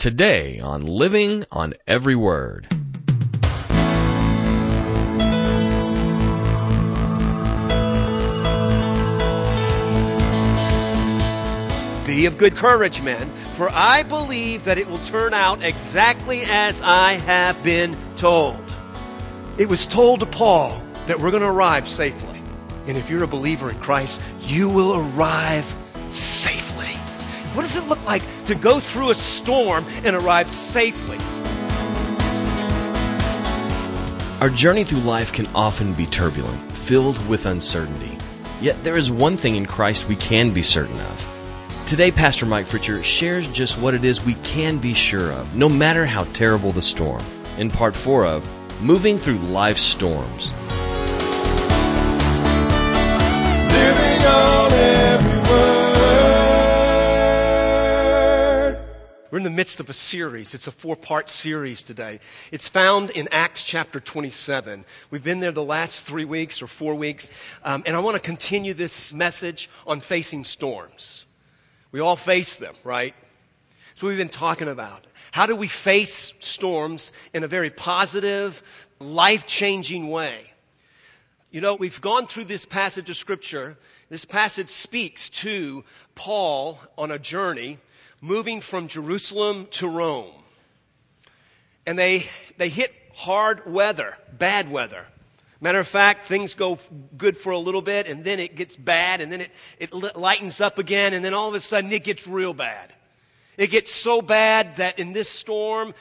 Today on Living on Every Word. Be of good courage, men, for I believe that it will turn out exactly as I have been told. It was told to Paul that we're going to arrive safely. And if you're a believer in Christ, you will arrive safely. What does it look like to go through a storm and arrive safely? Our journey through life can often be turbulent, filled with uncertainty. Yet there is one thing in Christ we can be certain of. Today, Pastor Mike Fritcher shares just what it is we can be sure of, no matter how terrible the storm. In part 4 of Moving Through Life's Storms. Living on every word. We're in the midst of a series. It's a 4-part series today. It's found in Acts chapter 27. We've been there the last 3 weeks or 4 weeks, and I want to continue this message on facing storms. We all face them, right? That's what we've been talking about. How do we face storms in a very positive, life-changing way? You know, we've gone through this passage of Scripture. This passage speaks to Paul on a journey moving from Jerusalem to Rome. And they hit hard weather, bad weather. Matter of fact, things go good for a little bit, and then it gets bad, and then it lightens up again, and then all of a sudden it gets real bad. It gets so bad that in this storm,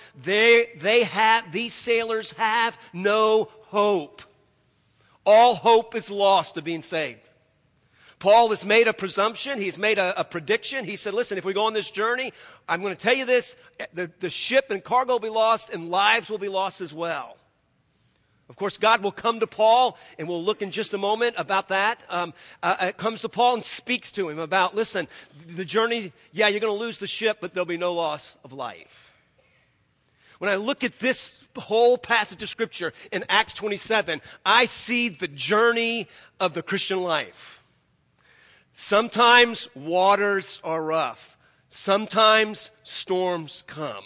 these sailors have no hope. All hope is lost of being saved. Paul has made a presumption. He's made a prediction. He said, listen, if we go on this journey, I'm going to tell you this, the ship and cargo will be lost, and lives will be lost as well. Of course, God will come to Paul, and we'll look in just a moment about that. It comes to Paul and speaks to him about, listen, the journey, yeah, you're going to lose the ship, but there'll be no loss of life. When I look at this whole passage of Scripture in Acts 27, I see the journey of the Christian life. Sometimes waters are rough. Sometimes storms come.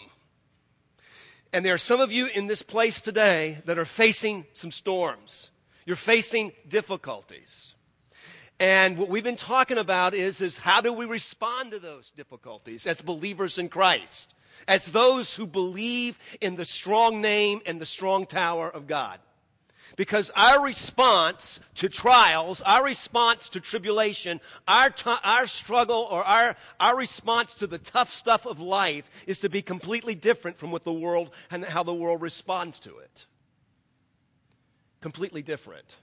And there are some of you in this place today that are facing some storms. You're facing difficulties. And what we've been talking about is how do we respond to those difficulties as believers in Christ, as those who believe in the strong name and the strong tower of God. Because our response to trials, our response to tribulation, our struggle or our response to the tough stuff of life is to be completely different from what the world and how the world responds to it. Completely different.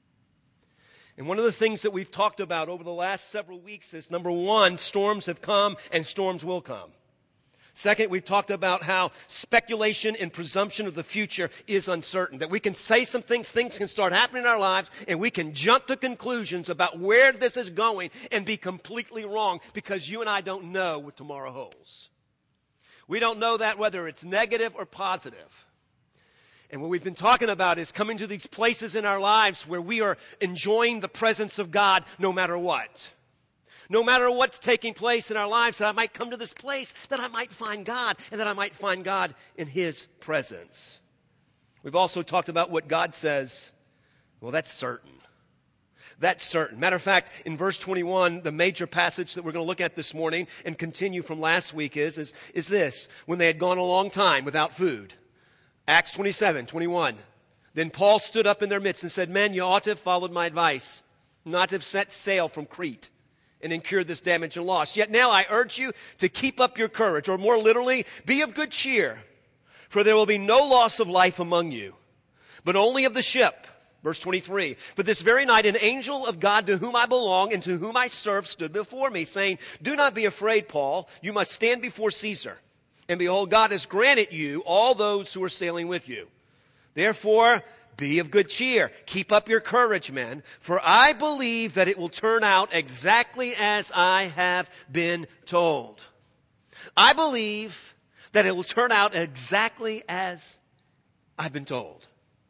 And one of the things that we've talked about over the last several weeks is, number one, storms have come and storms will come. Second, we've talked about how speculation and presumption of the future is uncertain. That we can say some things can start happening in our lives, and we can jump to conclusions about where this is going and be completely wrong because you and I don't know what tomorrow holds. We don't know that whether it's negative or positive. And what we've been talking about is coming to these places in our lives where we are enjoying the presence of God no matter what. No matter what's taking place in our lives, that I might come to this place, that I might find God, and that I might find God in His presence. We've also talked about what God says. Well, that's certain. That's certain. Matter of fact, in verse 21, the major passage that we're going to look at this morning and continue from last week is this. When they had gone a long time without food. Acts 27:21. Then Paul stood up in their midst and said, men, you ought to have followed my advice, not to have set sail from Crete and incurred this damage and loss. Yet now I urge you to keep up your courage, or more literally, be of good cheer, for there will be no loss of life among you, but only of the ship. Verse 23, for this very night an angel of God to whom I belong and to whom I serve stood before me, saying, do not be afraid, Paul, you must stand before Caesar. And behold, God has granted you all those who are sailing with you. Therefore, be of good cheer. Keep up your courage, men, for I believe that it will turn out exactly as I have been told. I believe that it will turn out exactly as I've been told.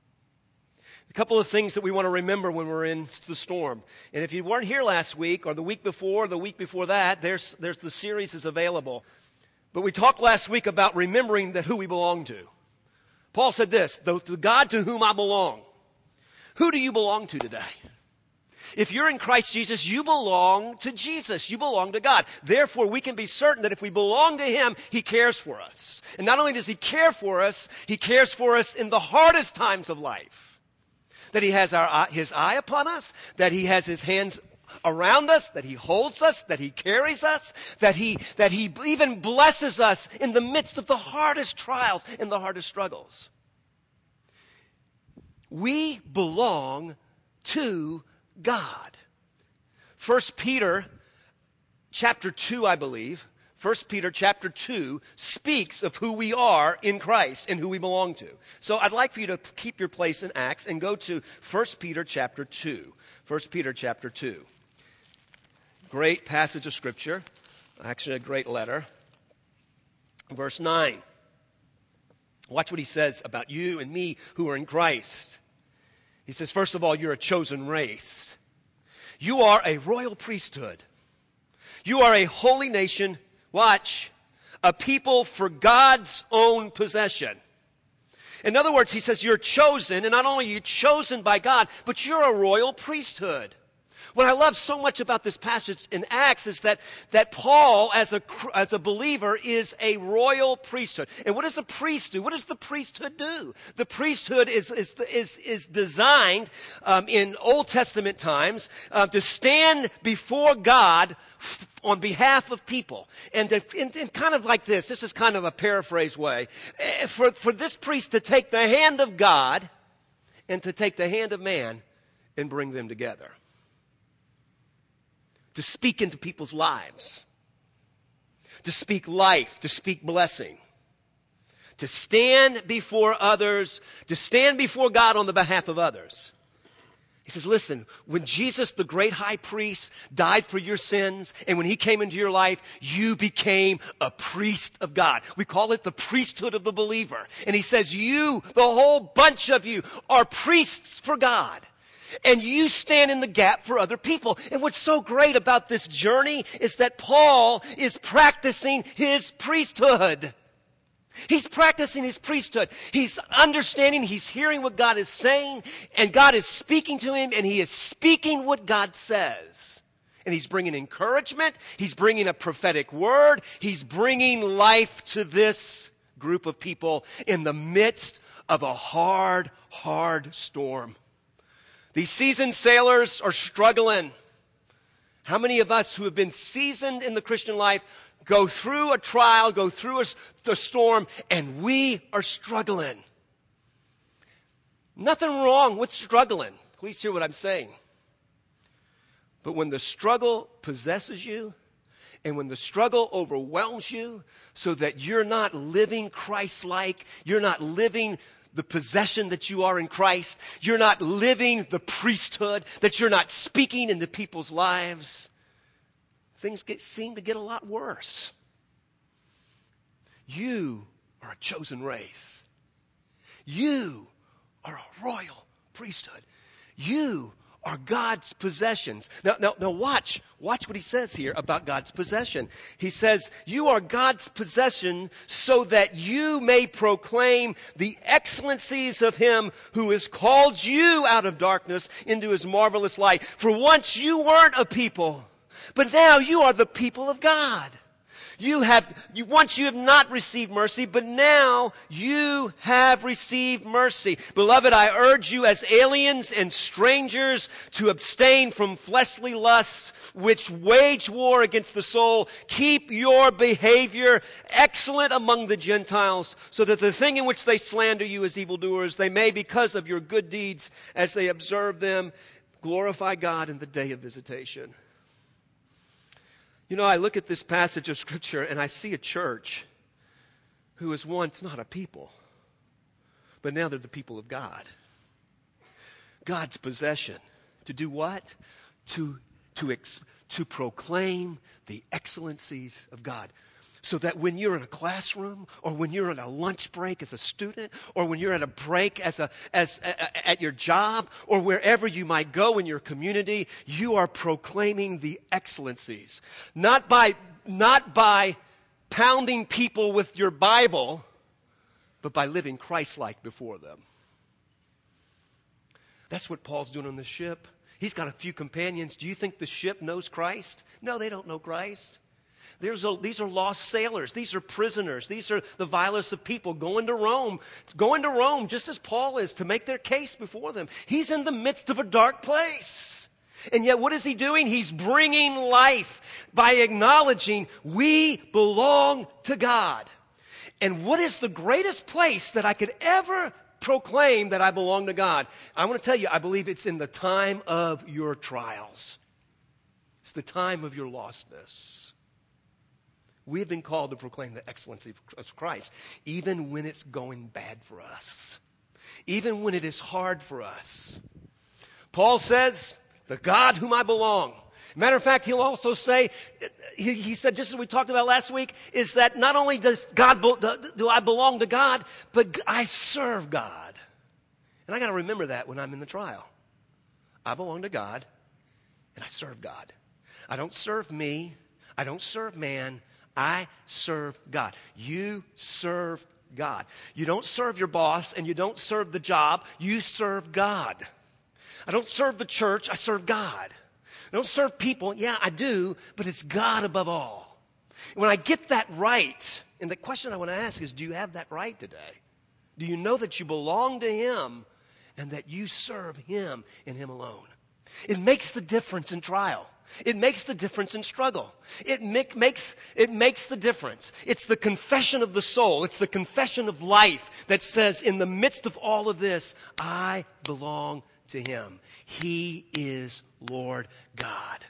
A couple of things that we want to remember when we're in the storm. And if you weren't here last week or the week before that, there's the series is available. But we talked last week about remembering that who we belong to. Paul said this, the God to whom I belong. Who do you belong to today? If you're in Christ Jesus, you belong to Jesus. You belong to God. Therefore, we can be certain that if we belong to Him, He cares for us. And not only does He care for us, He cares for us in the hardest times of life. That He has His eye upon us, that He has His hands around us, that He holds us, that He carries us, that He even blesses us in the midst of the hardest trials and the hardest struggles. We belong to God. 1 Peter chapter 2, I believe, 1 Peter chapter 2 speaks of who we are in Christ and who we belong to. So I'd like for you to keep your place in Acts and go to 1 Peter chapter 2. 1 Peter chapter 2. Great passage of Scripture. Actually, a great letter. Verse 9. Watch what he says about you and me who are in Christ. He says, first of all, you're a chosen race. You are a royal priesthood. You are a holy nation. Watch. A people for God's own possession. In other words, he says you're chosen, and not only are you chosen by God, but you're a royal priesthood. What I love so much about this passage in Acts is that Paul, as a believer, is a royal priesthood. And what does a priest do? What does the priesthood do? The priesthood is designed in Old Testament times to stand before God on behalf of people. And kind of like this is kind of a paraphrase way, for this priest to take the hand of God and to take the hand of man and bring them together. To speak into people's lives, to speak life, to speak blessing, to stand before others, to stand before God on the behalf of others. He says, listen, when Jesus, the great high priest, died for your sins, and when he came into your life, you became a priest of God. We call it the priesthood of the believer. And he says, you, the whole bunch of you, are priests for God. And you stand in the gap for other people. And what's so great about this journey is that Paul is practicing his priesthood. He's practicing his priesthood. He's understanding, he's hearing what God is saying, and God is speaking to him, and he is speaking what God says. And he's bringing encouragement. He's bringing a prophetic word. He's bringing life to this group of people in the midst of a hard, hard storm. These seasoned sailors are struggling. How many of us who have been seasoned in the Christian life go through a trial, go through a storm, and we are struggling? Nothing wrong with struggling. Please hear what I'm saying. But when the struggle possesses you, and when the struggle overwhelms you so that you're not living Christ-like, you're not living the possession that you are in Christ, you're not living the priesthood, that you're not speaking into people's lives, things seem to get a lot worse. You are a chosen race. You are a royal priesthood. You are God's possessions. Now watch what he says here about God's possession. He says, you are God's possession so that you may proclaim the excellencies of him who has called you out of darkness into his marvelous light. For once you weren't a people, but now you are the people of God. Once you have not received mercy, but now you have received mercy. Beloved, I urge you as aliens and strangers to abstain from fleshly lusts which wage war against the soul. Keep your behavior excellent among the Gentiles, so that the thing in which they slander you as evildoers, they may, because of your good deeds, as they observe them, glorify God in the day of visitation. You know, I look at this passage of Scripture and I see a church who was once not a people, but now they're the people of God. God's possession. To do what? To proclaim the excellencies of God. So that when you're in a classroom, or when you're on a lunch break as a student, or when you're at a break at your job, or wherever you might go in your community, you are proclaiming the excellencies. Not by pounding people with your Bible, but by living Christ-like before them. That's what Paul's doing on the ship. He's got a few companions. Do you think the ship knows Christ? No, they don't know Christ. These are lost sailors. These are prisoners. These are the vilest of people going to Rome just as Paul is to make their case before them. He's in the midst of a dark place. And yet what is he doing? He's bringing life by acknowledging we belong to God. And what is the greatest place that I could ever proclaim that I belong to God? I want to tell you, I believe it's in the time of your trials. It's the time of your lostness. We have been called to proclaim the excellency of Christ, even when it's going bad for us, even when it is hard for us. Paul says, the God whom I belong. Matter of fact, he'll also say, he said, just as we talked about last week, is that not only do I belong to God, but I serve God. And I got to remember that when I'm in the trial. I belong to God, and I serve God. I don't serve me. I don't serve man. I serve God. You serve God. You don't serve your boss, and you don't serve the job. You serve God. I don't serve the church. I serve God. I don't serve people. Yeah, I do, but it's God above all. When I get that right, and the question I want to ask is, do you have that right today? Do you know that you belong to Him and that you serve Him and Him alone? It makes the difference in trial. It makes the difference in struggle. It makes the difference. It's the confession of the soul. It's the confession of life that says, in the midst of all of this, I belong to Him. He is Lord God.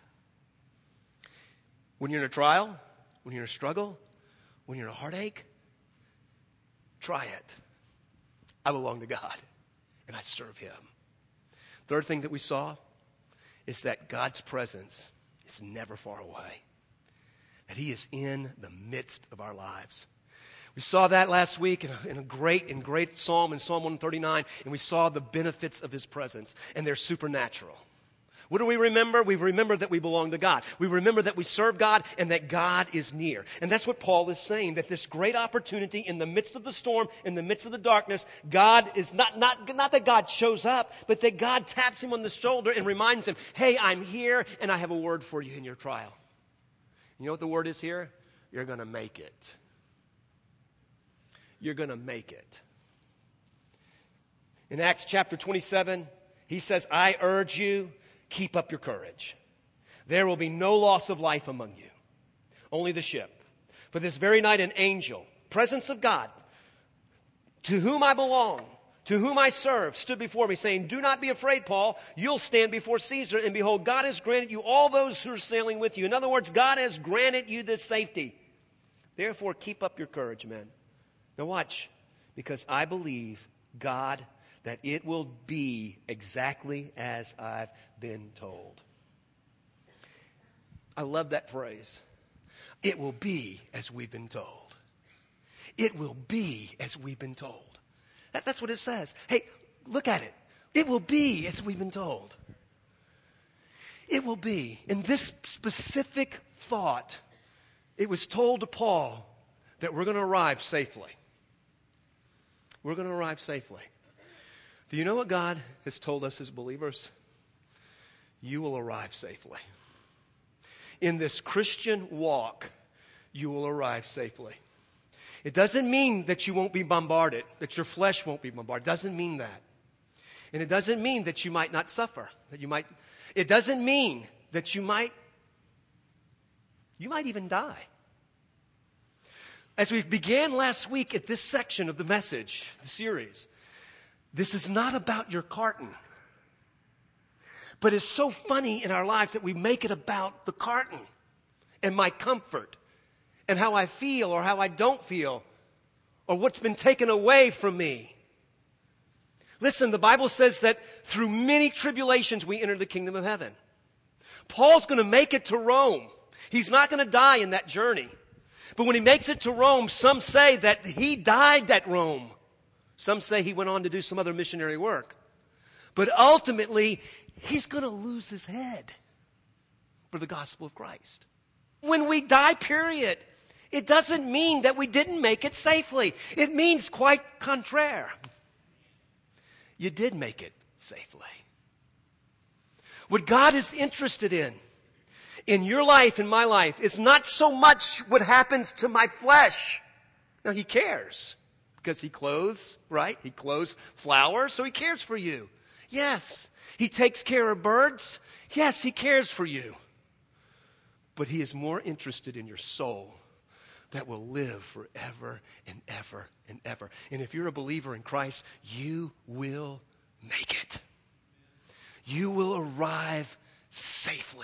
When you're in a trial, when you're in a struggle, when you're in a heartache, try it. I belong to God, and I serve Him. Third thing that we saw is that God's presence is never far away, that He is in the midst of our lives. We saw that last week in a great psalm, in Psalm 139, and we saw the benefits of His presence, and they're supernatural. What do we remember? We remember that we belong to God. We remember that we serve God and that God is near. And that's what Paul is saying, that this great opportunity in the midst of the storm, in the midst of the darkness, God is not that God shows up, but that God taps him on the shoulder and reminds him, hey, I'm here and I have a word for you in your trial. You know what the word is here? You're going to make it. You're going to make it. In Acts chapter 27, he says, I urge you, keep up your courage. There will be no loss of life among you, only the ship. For this very night an angel, presence of God, to whom I belong, to whom I serve, stood before me, saying, do not be afraid, Paul. You'll stand before Caesar, and behold, God has granted you all those who are sailing with you. In other words, God has granted you this safety. Therefore, keep up your courage, men. Now watch, because I believe God that it will be exactly as I've been told. I love that phrase. It will be as we've been told. It will be as we've been told. That's what it says. Hey, look at it. It will be as we've been told. It will be. In this specific thought, it was told to Paul that we're going to arrive safely. We're going to arrive safely. Do you know what God has told us as believers? You will arrive safely. In this Christian walk, you will arrive safely. It doesn't mean that you won't be bombarded, that your flesh won't be bombarded. It doesn't mean that. And it doesn't mean that you might not suffer. It doesn't mean that you might even die. As we began last week at this section of the message, the series, this is not about your carton. But it's so funny in our lives that we make it about the carton and my comfort and how I feel or how I don't feel or what's been taken away from me. Listen, the Bible says that through many tribulations we enter the kingdom of heaven. Paul's going to make it to Rome. He's not going to die in that journey. But when he makes it to Rome, some say that he died at Rome. Some say he went on to do some other missionary work. But ultimately, he's going to lose his head for the gospel of Christ. When we die, period, It doesn't mean that we didn't make it safely. It means quite contraire. You did make it safely. What God is interested in your life, in my life, is not so much what happens to my flesh. Now, he cares because he clothes, right? He clothes flowers, so he cares for you. Yes. He takes care of birds. Yes, he cares for you. But he is more interested in your soul that will live forever and ever and ever. And if you're a believer in Christ, you will make it. You will arrive safely.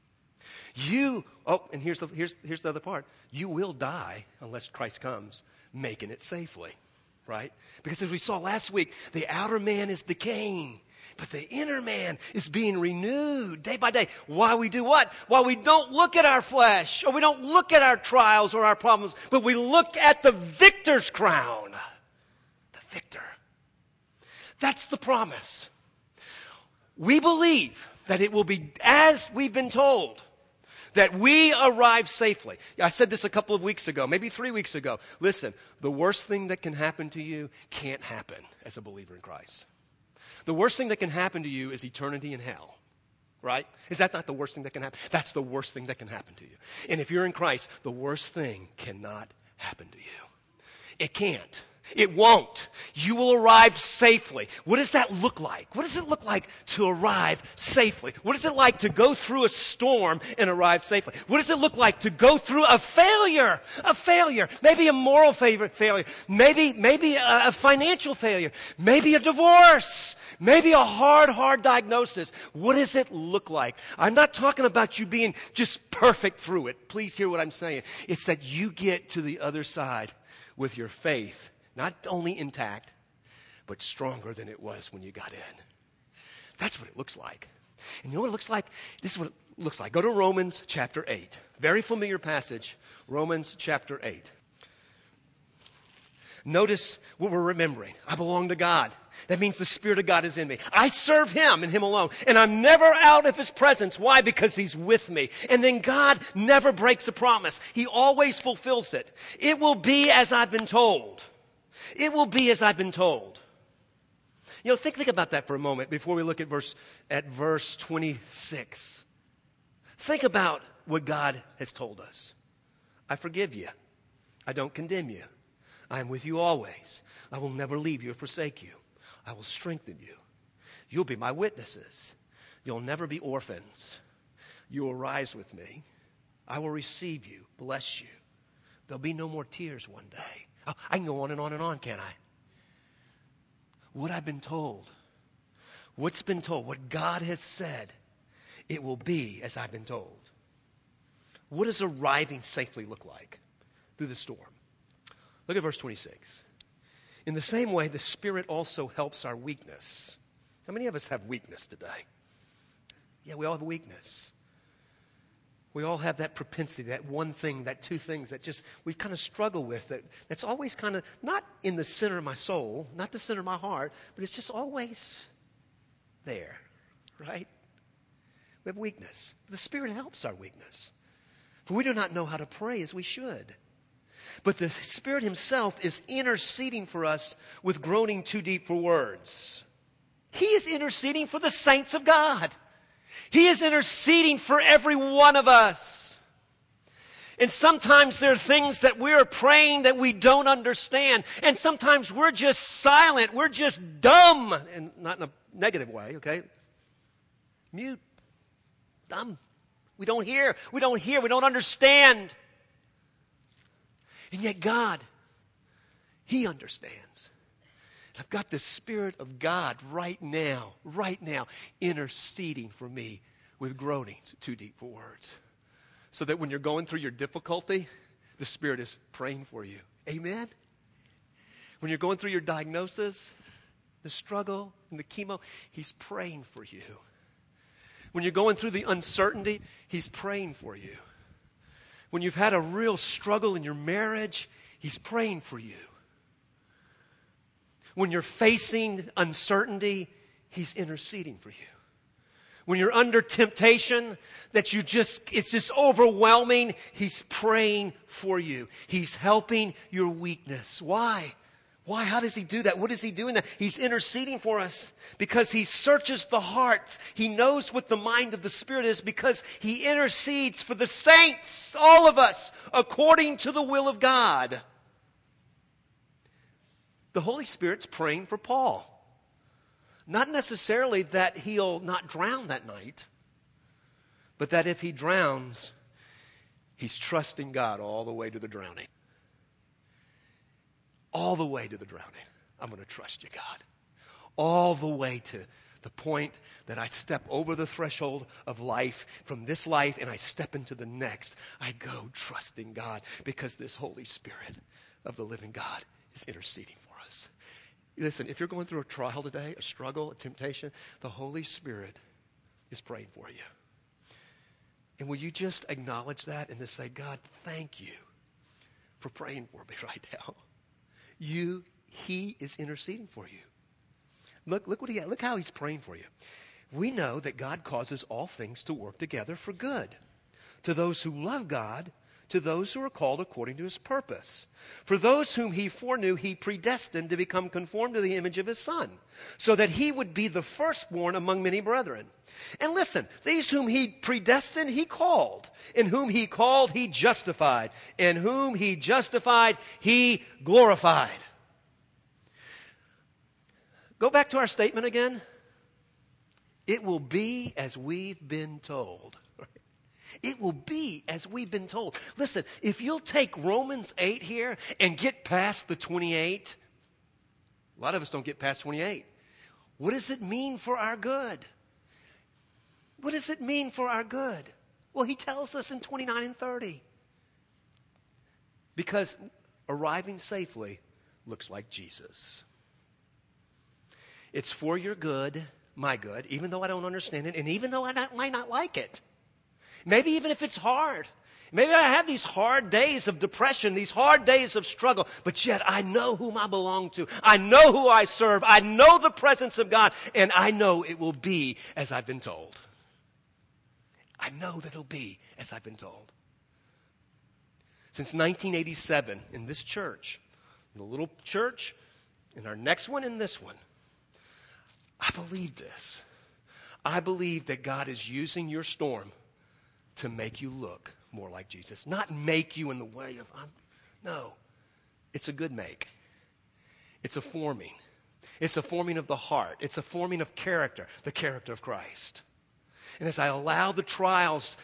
And here's the other part. You will die unless Christ comes, making it safely, right? Because as we saw last week, the outer man is decaying, but the inner man is being renewed day by day. Why we do what? While we don't look at our flesh, or we don't look at our trials or our problems, but we look at the victor's crown. The victor. That's the promise. We believe that it will be as we've been told, that we arrive safely. I said this a couple of weeks ago, maybe 3 weeks ago. Listen, the worst thing that can happen to you can't happen as a believer in Christ. The worst thing that can happen to you is eternity in hell, right? Is that not the worst thing that can happen? That's the worst thing that can happen to you. And if you're in Christ, the worst thing cannot happen to you. It can't. It won't. You will arrive safely. What does that look like? What does it look like to arrive safely? What is it like to go through a storm and arrive safely? What does it look like to go through a failure? A failure. Maybe a moral failure. Maybe a financial failure. Maybe a divorce. Maybe a hard diagnosis. What does it look like? I'm not talking about you being just perfect through it. Please hear what I'm saying. It's that you get to the other side with your faith not only intact, but stronger than it was when you got in. That's what it looks like. And you know what it looks like? This is what it looks like. Go to Romans chapter 8. Very familiar passage, Romans chapter 8. Notice what we're remembering. I belong to God. That means the Spirit of God is in me. I serve Him and Him alone. And I'm never out of His presence. Why? Because He's with me. And then God never breaks a promise. He always fulfills it. It will be as I've been told. It will be as I've been told. You know, think about that for a moment before we look at verse 26. Think about what God has told us. I forgive you. I don't condemn you. I am with you always. I will never leave you or forsake you. I will strengthen you. You'll be my witnesses. You'll never be orphans. You will rise with me. I will receive you, bless you. There'll be no more tears one day. Oh, I can go on and on and on, can't I? What I've been told, what's been told, what God has said, it will be as I've been told. What does arriving safely look like through the storm? Look at verse 26. In the same way, the Spirit also helps our weakness. How many of us have weakness today? Yeah, we all have weakness. We all have that propensity, that one thing, that two things that just we kind of struggle with. That's always kind of not in the center of my soul, not the center of my heart, but it's just always there, right? We have weakness. The Spirit helps our weakness. For we do not know how to pray as we should. But the Spirit Himself is interceding for us with groaning too deep for words. He is interceding for the saints of God. He is interceding for every one of us. And sometimes there are things that we're praying that we don't understand. And sometimes we're just silent. We're just dumb. And not in a negative way, okay? Mute. Dumb. We don't hear. We don't understand. And yet God, He understands. I've got the Spirit of God right now, interceding for me with groanings too deep for words. So that when you're going through your difficulty, the Spirit is praying for you. Amen? When you're going through your diagnosis, the struggle, and the chemo, He's praying for you. When you're going through the uncertainty, He's praying for you. When you've had a real struggle in your marriage, He's praying for you. When you're facing uncertainty, He's interceding for you. when you're under temptation, that it's just overwhelming, He's praying for you. He's helping your weakness. Why? Why? How does He do that? What is He doing that? He's interceding for us because He searches the hearts. He knows what the mind of the Spirit is because He intercedes for the saints, all of us, according to the will of God. The Holy Spirit's praying for Paul. Not necessarily that he'll not drown that night, but that if he drowns, he's trusting God all the way to the drowning. All the way to the drowning. I'm going to trust you, God. All the way to the point that I step over the threshold of life, from this life, and I step into the next. I go trusting God because this Holy Spirit of the living God is interceding for us. Listen, if you're going through a trial today, a struggle, a temptation, the Holy Spirit is praying for you. And will you just acknowledge that and just say, God, thank you for praying for me right now. He is interceding for you. Look how He's praying for you. We know that God causes all things to work together for good to those who love God, to those who are called according to His purpose. For those whom He foreknew, He predestined to become conformed to the image of His Son, so that He would be the firstborn among many brethren. And listen, these whom He predestined, He called. And whom He called, He justified. And whom He justified, He glorified. Go back to our statement again. It will be as we've been told. It will be as we've been told. Listen, if you'll take Romans 8 here and get past the 28, a lot of us don't get past 28. What does it mean for our good? What does it mean for our good? Well, he tells us in 29 and 30. Because arriving safely looks like Jesus. It's for your good, my good, even though I don't understand it, and even though I might not like it. Maybe even if it's hard. Maybe I have these hard days of depression, these hard days of struggle, but yet I know whom I belong to. I know who I serve. I know the presence of God, and I know it will be as I've been told. I know that it'll be as I've been told. Since 1987, in this church, in the little church, in our next one and this one, I believe this. I believe that God is using your storm to make you look more like Jesus. Not make you in the way of, no. It's a good make. It's a forming. It's a forming of the heart. It's a forming of character, the character of Christ. And as I allow the trials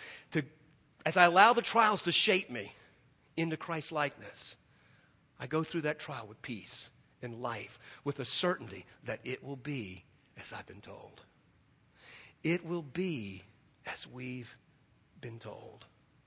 to shape me into Christ's likeness, I go through that trial with peace and life, with a certainty that it will be as I've been told. It will be as we've been told.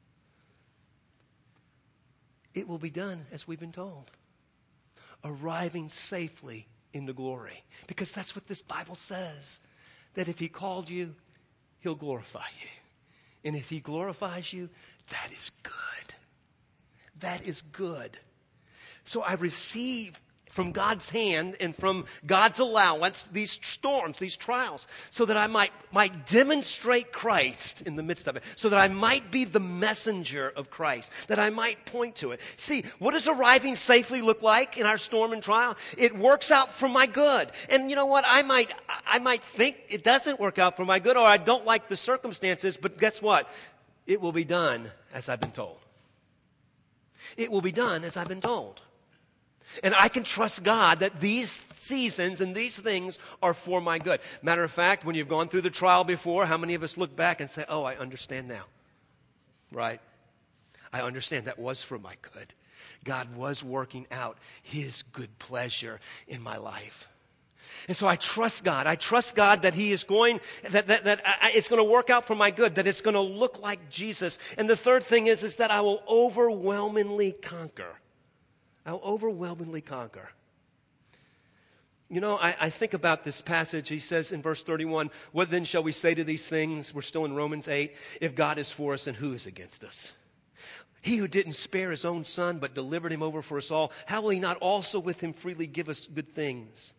It will be done as we've been told. Arriving safely into glory. Because that's what this Bible says. That if He called you, He'll glorify you. And if He glorifies you, that is good. That is good. So I receive from God's hand and from God's allowance these storms, these trials, so that I might demonstrate Christ in the midst of it, so that I might be the messenger of Christ, that I might point to it. See, what does arriving safely look like in our storm and trial? It works out for my good. And you know what? I might think it doesn't work out for my good, or I don't like the circumstances, but guess what? It will be done as I've been told. It will be done as I've been told. And I can trust God that these seasons and these things are for my good. Matter of fact, when you've gone through the trial before, how many of us look back and say, oh, I understand now. Right? I understand that was for my good. God was working out His good pleasure in my life. And so I trust God. I trust God that He is going, that it's going to work out for my good, that it's going to look like Jesus. And the third thing is that I will overwhelmingly conquer. I'll overwhelmingly conquer. You know, I think about this passage. He says in verse 31, what then shall we say to these things? We're still in Romans 8. If God is for us, then who is against us? He who didn't spare His own Son, but delivered Him over for us all, how will He not also with Him freely give us good things?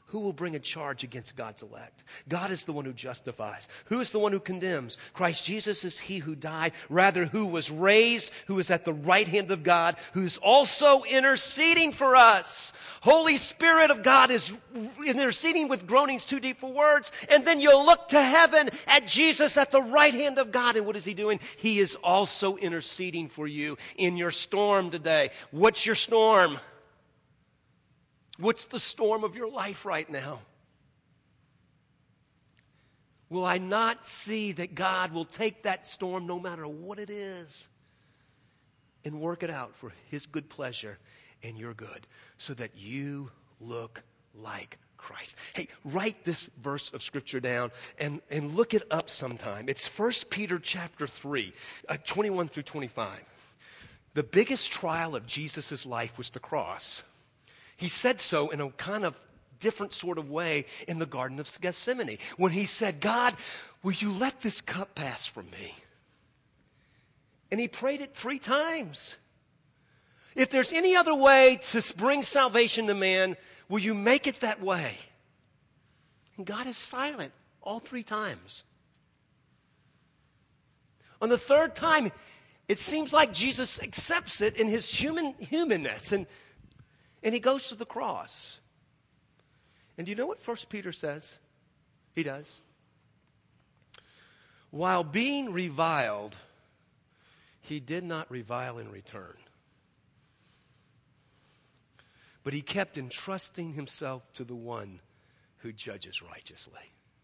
Who will bring a charge against God's elect? God is the one who justifies. Who is the one who condemns? Christ Jesus is he who died, rather who was raised, who is at the right hand of God, who is also interceding for us. Holy Spirit of God is interceding with groanings too deep for words. And then you'll look to heaven at Jesus at the right hand of God. And what is he doing? He is also interceding for you in your storm today. What's your storm? What's the storm of your life right now? Will I not see that God will take that storm no matter what it is and work it out for his good pleasure and your good so that you look like Christ? Hey, write this verse of Scripture down and look it up sometime. It's 1 Peter chapter 3, 21 through 25. The biggest trial of Jesus' life was the cross. He said so in a kind of different sort of way in the Garden of Gethsemane when he said, God, will you let this cup pass from me? And he prayed it 3 times. If there's any other way to bring salvation to man, will you make it that way? And God is silent all 3 times. On the 3rd time, it seems like Jesus accepts it in his humanness and he goes to the cross. And do you know what 1 Peter says? He does. While being reviled, he did not revile in return. But he kept entrusting himself to the one who judges righteously.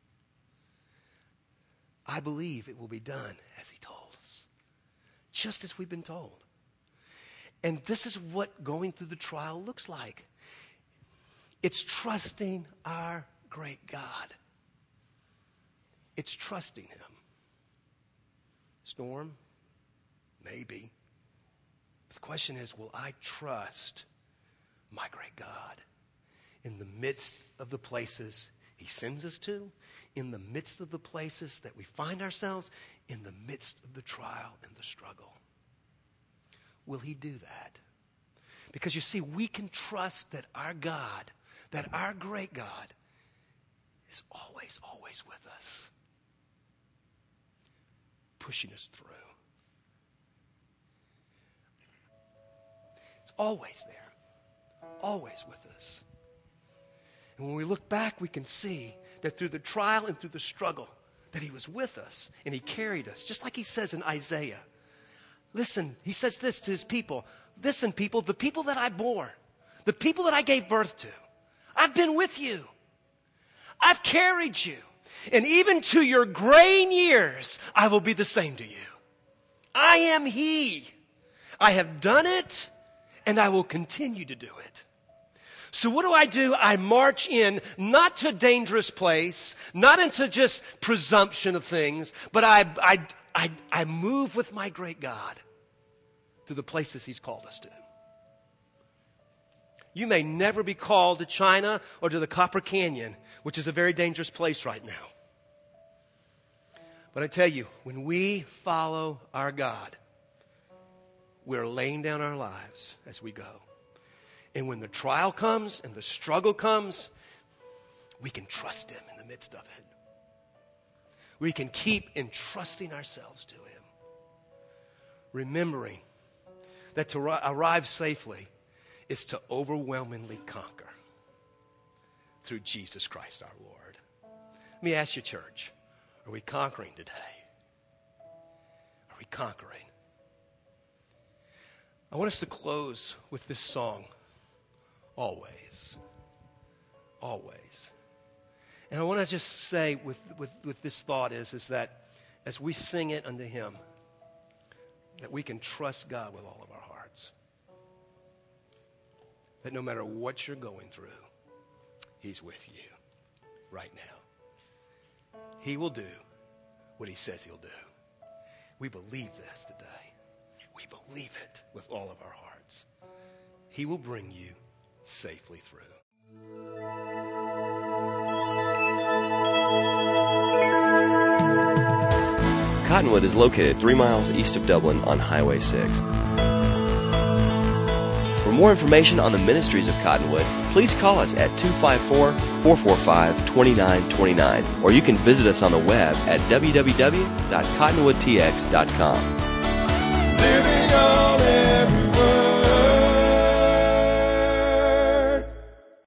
I believe it will be done as he told us. Just as we've been told. And this is what going through the trial looks like. It's trusting our great God. It's trusting him. Storm? Maybe. But the question is, will I trust my great God in the midst of the places he sends us to, in the midst of the places that we find ourselves, in the midst of the trial and the struggle? Will he do that? Because you see, we can trust that our God, that our great God, is always, always with us, pushing us through. It's always there, always with us. And when we look back, we can see that through the trial and through the struggle, that he was with us and he carried us, just like he says in Isaiah. Listen, he says this to his people. Listen, people, the people that I bore, the people that I gave birth to, I've been with you. I've carried you. And even to your graying years, I will be the same to you. I am he. I have done it, and I will continue to do it. So what do? I march in, not to a dangerous place, not into just presumption of things, but I move with my great God to the places he's called us to. You may never be called to China or to the Copper Canyon, which is a very dangerous place right now. But I tell you, when we follow our God, we're laying down our lives as we go. And when the trial comes and the struggle comes, we can trust him in the midst of it. We can keep entrusting ourselves to him. Remembering that to arrive safely is to overwhelmingly conquer through Jesus Christ our Lord. Let me ask you, church, are we conquering today? Are we conquering? I want us to close with this song, Always. Always. And I want to just say with this thought is that as we sing it unto him, that we can trust God with all of our hearts. That no matter what you're going through, he's with you right now. He will do what he says he'll do. We believe this today. We believe it with all of our hearts. He will bring you safely through. Cottonwood is located 3 miles east of Dublin on Highway 6. For For more information on the ministries of Cottonwood, please call us at 254-445-2929, or you can visit us on the web at www.cottonwoodtx.com. Living